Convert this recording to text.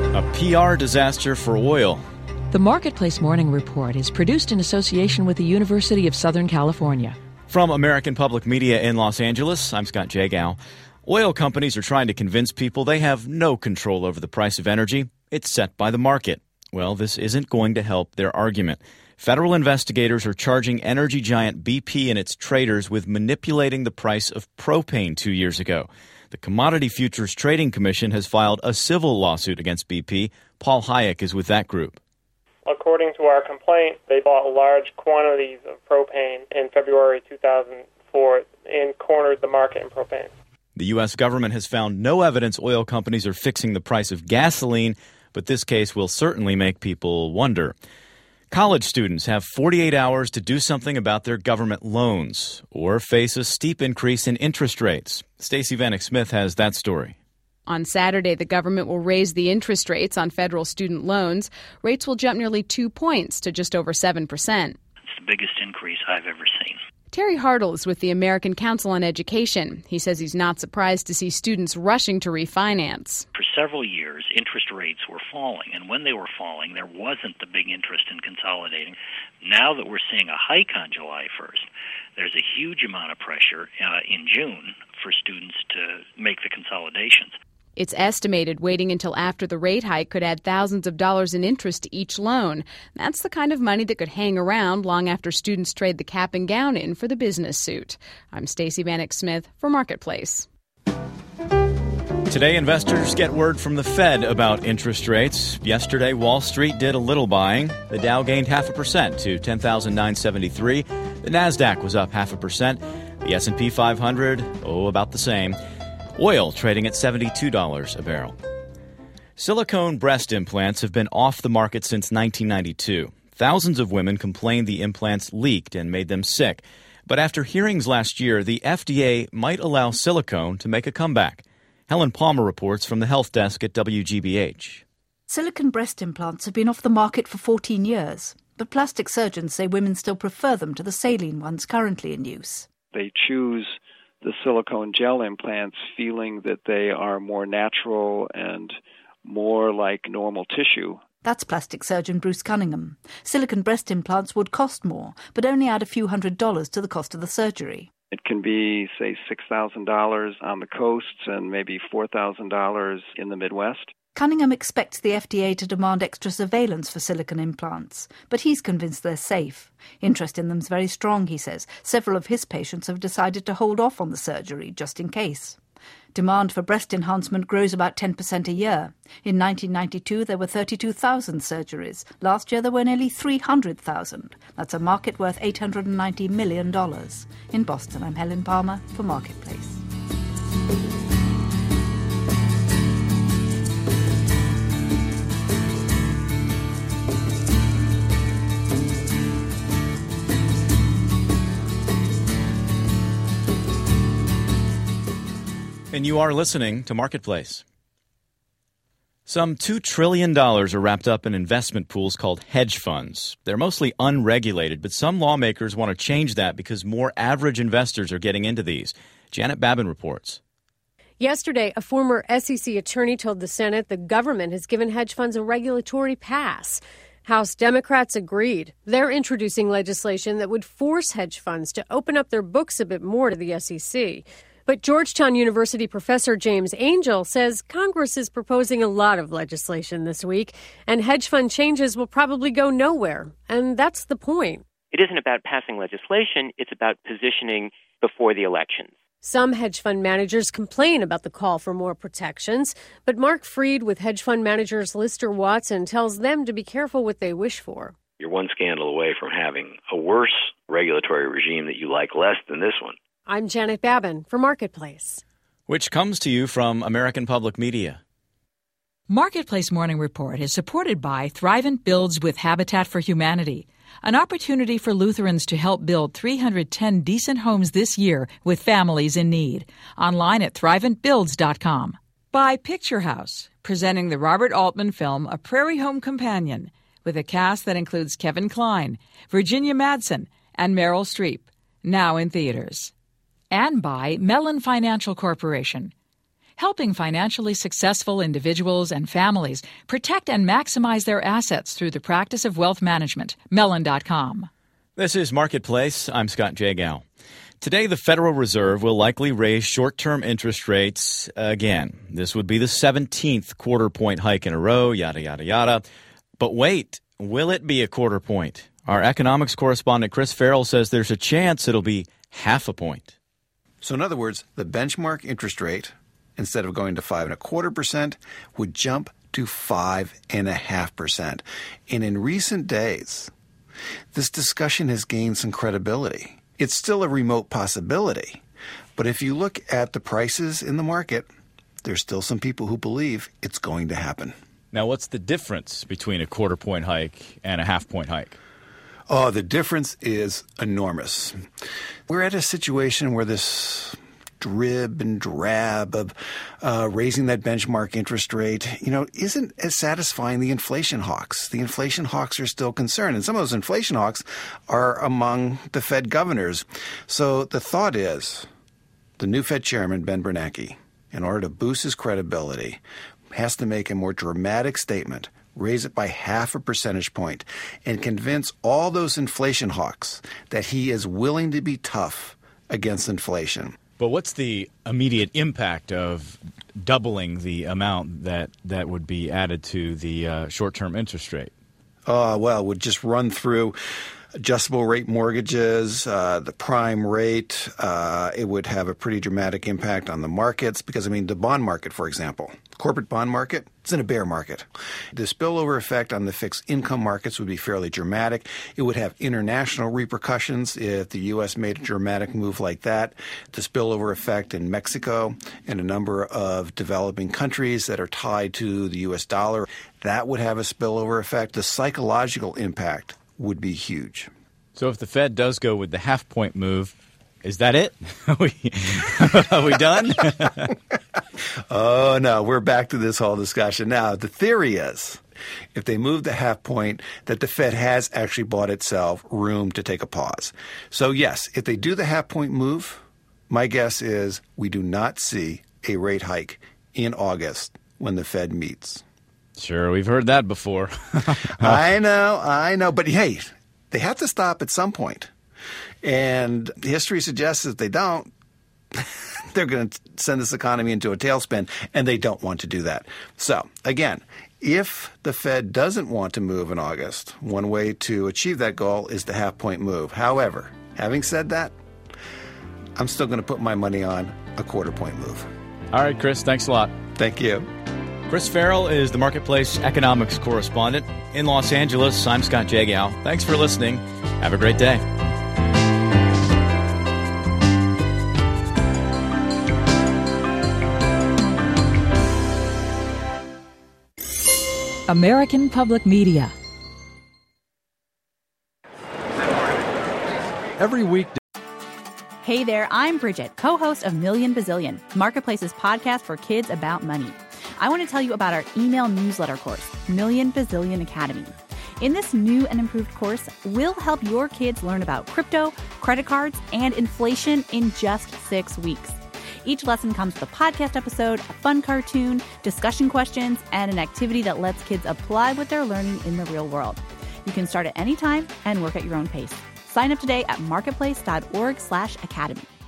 A PR disaster for oil. The Marketplace Morning Report is produced in association with the University of Southern California. From American Public Media in Los Angeles, I'm Scott Jagow. Oil companies are trying to convince people they have no control over the price of energy. It's set by the market. Well, this isn't going to help their argument. Federal investigators are charging energy giant BP and its traders with manipulating the price of propane 2 years ago. The Commodity Futures Trading Commission has filed a civil lawsuit against BP. Paul Hayek is with that group. According to our complaint, they bought large quantities of propane in February 2004 and cornered the market in propane. The U.S. government has found no evidence oil companies are fixing the price of gasoline, but this case will certainly make people wonder. College students have 48 hours to do something about their government loans or face a steep increase in interest rates. Stacey Vanek Smith has that story. On Saturday, the government will raise the interest rates on federal student loans. Rates will jump nearly 2 points to just over 7%. It's the biggest increase I've ever seen. Terry Hartle is with the American Council on Education. He says he's not surprised to see students rushing to refinance. For several years, interest rates were falling, and when they were falling, there wasn't the big interest in consolidating. Now that we're seeing a hike on July 1st, there's a huge amount of pressure in June for students to make the consolidations. It's estimated waiting until after the rate hike could add thousands of dollars in interest to each loan. That's the kind of money that could hang around long after students trade the cap and gown in for the business suit. I'm Stacey Vanek Smith for Marketplace. Today, investors get word from the Fed about interest rates. Yesterday, Wall Street did a little buying. The Dow gained 0.5% to 10,973. The Nasdaq was up 0.5%. The S&P 500, about the same. Oil trading at $72 a barrel. Silicone breast implants have been off the market since 1992. Thousands of women complained the implants leaked and made them sick. But after hearings last year, the FDA might allow silicone to make a comeback. Helen Palmer reports from the health desk at WGBH. Silicone breast implants have been off the market for 14 years, but plastic surgeons say women still prefer them to the saline ones currently in use. They choose the silicone gel implants feeling that they are more natural and more like normal tissue. That's plastic surgeon Bruce Cunningham. Silicone breast implants would cost more, but only add a few $100s to the cost of the surgery. It can be, say, $6,000 on the coasts and maybe $4,000 in the Midwest. Cunningham expects the FDA to demand extra surveillance for silicone implants, but he's convinced they're safe. Interest in them's very strong, he says. Several of his patients have decided to hold off on the surgery, just in case. Demand for breast enhancement grows about 10% a year. In 1992, there were 32,000 surgeries. Last year, there were nearly 300,000. That's a market worth $890 million. In Boston, I'm Helen Palmer for Marketplace. And you are listening to Marketplace. Some $2 trillion are wrapped up in investment pools called hedge funds. They're mostly unregulated, but some lawmakers want to change that because more average investors are getting into these. Janet Babin reports. Yesterday, a former SEC attorney told the Senate the government has given hedge funds a regulatory pass. House Democrats agreed. They're introducing legislation that would force hedge funds to open up their books a bit more to the SEC. But Georgetown University professor James Angel says Congress is proposing a lot of legislation this week, and hedge fund changes will probably go nowhere. And that's the point. It isn't about passing legislation. It's about positioning before the elections. Some hedge fund managers complain about the call for more protections, but Mark Freed with hedge fund managers Lister Watson tells them to be careful what they wish for. You're one scandal away from having a worse regulatory regime that you like less than this one. I'm Janet Babin for Marketplace. Which comes to you from American Public Media. Marketplace Morning Report is supported by Thrivent Builds with Habitat for Humanity, an opportunity for Lutherans to help build 310 decent homes this year with families in need. Online at thriventbuilds.com. By Picture House, presenting the Robert Altman film A Prairie Home Companion, with a cast that includes Kevin Kline, Virginia Madsen, and Meryl Streep, now in theaters. And by Mellon Financial Corporation, helping financially successful individuals and families protect and maximize their assets through the practice of wealth management. Mellon.com. This is Marketplace. I'm Scott Jagow. Today, the Federal Reserve will likely raise short-term interest rates again. This would be the 17th quarter-point hike in a row, yada, yada, yada. But wait, will it be a quarter point? Our economics correspondent Chris Farrell says there's a chance it'll be half a point. So in other words, the benchmark interest rate, instead of going to 5.25%, would jump to 5.5%. And in recent days, this discussion has gained some credibility. It's still a remote possibility, but if you look at the prices in the market, there's still some people who believe it's going to happen. Now, what's the difference between a quarter-point hike and a half-point hike? Oh, the difference is enormous. We're at a situation where this drib and drab of raising that benchmark interest rate, isn't as satisfying the inflation hawks. The inflation hawks are still concerned, and some of those inflation hawks are among the Fed governors. So the thought is the new Fed chairman, Ben Bernanke, in order to boost his credibility, has to make a more dramatic statement, raise it by 0.5 percentage point, and convince all those inflation hawks that he is willing to be tough against inflation. But what's the immediate impact of doubling the amount that would be added to the short-term interest rate? Well, it would just run through adjustable rate mortgages, the prime rate. It would have a pretty dramatic impact on the markets because, the bond market, for example, corporate bond market, it's in a bear market. The spillover effect on the fixed income markets would be fairly dramatic. It would have international repercussions if the U.S. made a dramatic move like that. The spillover effect in Mexico and a number of developing countries that are tied to the U.S. dollar, that would have a spillover effect. The psychological impact would be huge. So if the Fed does go with the half-point move, is that it? Are we done? Oh, no, we're back to this whole discussion. Now, the theory is if they move the half point, that the Fed has actually bought itself room to take a pause. So, yes, if they do the half-point move, my guess is we do not see a rate hike in August when the Fed meets. Sure, we've heard that before. I know. But, hey, they have to stop at some point. And history suggests that if they don't, they're going to send this economy into a tailspin, and they don't want to do that. So, again, if the Fed doesn't want to move in August, one way to achieve that goal is the half-point move. However, having said that, I'm still going to put my money on a quarter-point move. All right, Chris, thanks a lot. Thank you. Chris Farrell is the Marketplace economics correspondent in Los Angeles. I'm Scott Jagow. Thanks for listening. Have a great day. American Public Media. Every week. Hey there, I'm Bridget, co-host of Million Bazillion, Marketplace's podcast for kids about money. I want to tell you about our email newsletter course, Million Bazillion Academy. In this new and improved course, we'll help your kids learn about crypto, credit cards, and inflation in just 6 weeks. Each lesson comes with a podcast episode, a fun cartoon, discussion questions, and an activity that lets kids apply what they're learning in the real world. You can start at any time and work at your own pace. Sign up today at marketplace.org/academy.